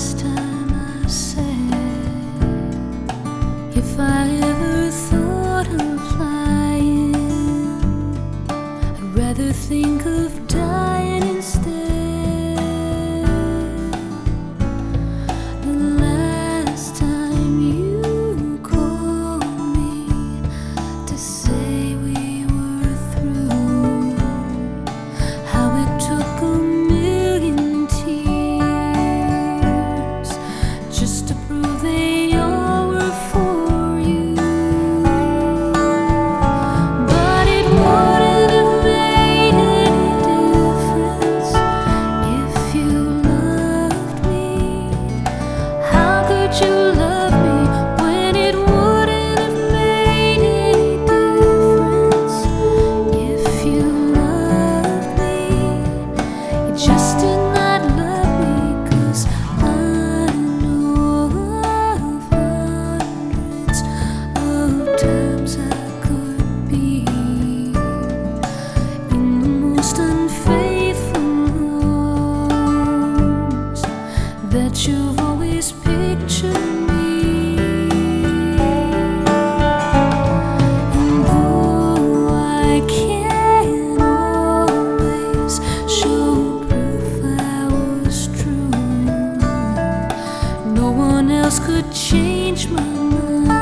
last time I said, if I ever thought of flying, I'd rather think of dying instead. The last time you called me to say we were through, how it took a million tears just to prove they all were for you. But it wouldn't have made any difference if you loved me. How could you love me when it wouldn't have made any difference if you loved me? You just did not love me, 'cause I know of hundreds of times I could be in the most unfaithful arms that you've always pictured me. And though I can't always show proof I was true, no one else could change my mind.